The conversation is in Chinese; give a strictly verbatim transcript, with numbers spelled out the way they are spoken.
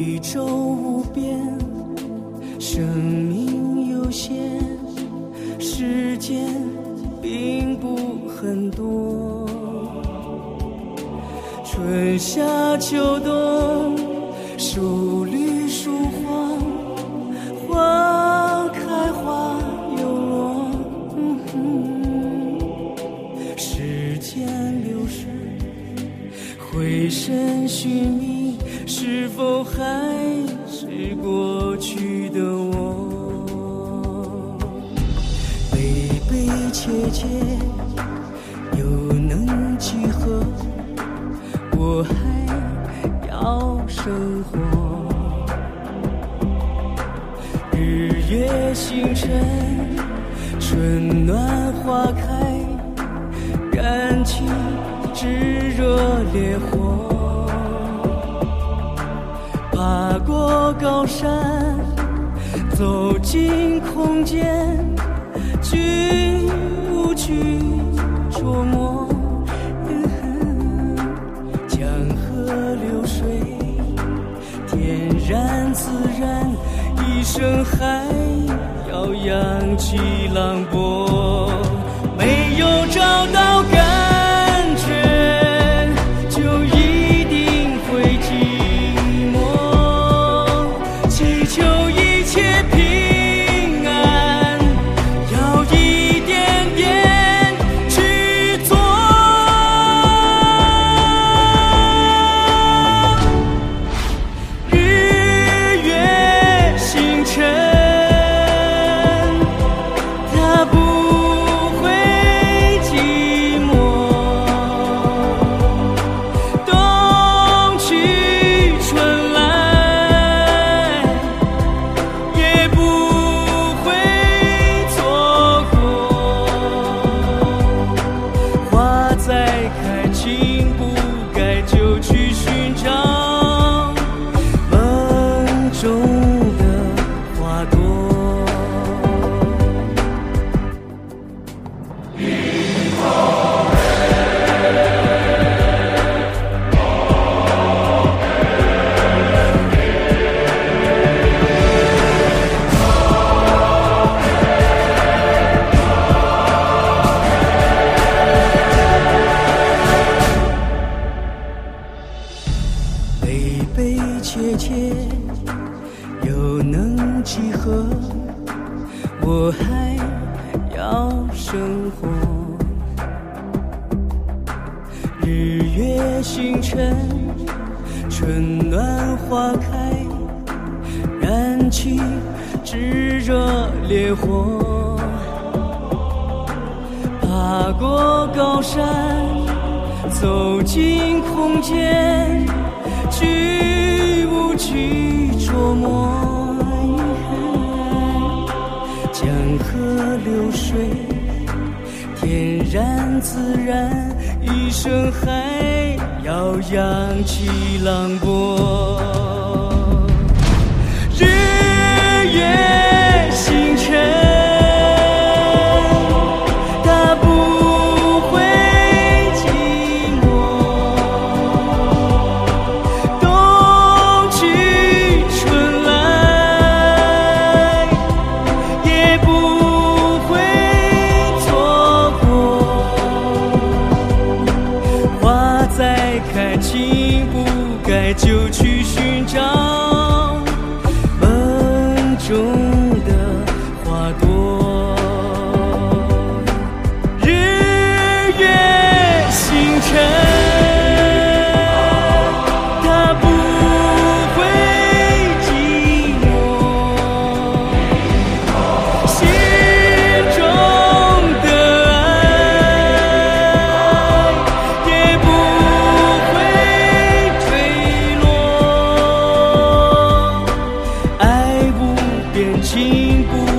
宇宙无边，生命有限，时间并不很多。春夏秋冬，树绿树黄，花开花又落。嗯哼，时间流逝，回身寻觅，是否还是过去的我？悲悲切切，又能几何？我还要生活。日月星辰，春暖花开，燃起炙热烈火。爬过高山，走进空间，去无去琢磨。江河流水，天然自然，一生还要扬起浪波。没有找到感觉，就一定会寂寞。祈求一切平安，要一点点去做。日月星辰，它不会寂寞。冬去春来，也不会错过。花再开，情不该就去寻找梦中的花朵。悲悲切切，又能几何？我还要生活。日月星辰，春暖花开，燃起炙热烈火。爬过高山，走进空间，去无去琢磨。江河流水，天然自然，一生还要扬起浪波。日月星辰，它不会寂寞。冬去春来，也不会错过。花再开，情不该就去寻找梦中的花朵。日月星辰，它不会寂寞。心中的爱，也不会坠落。爱无边，情不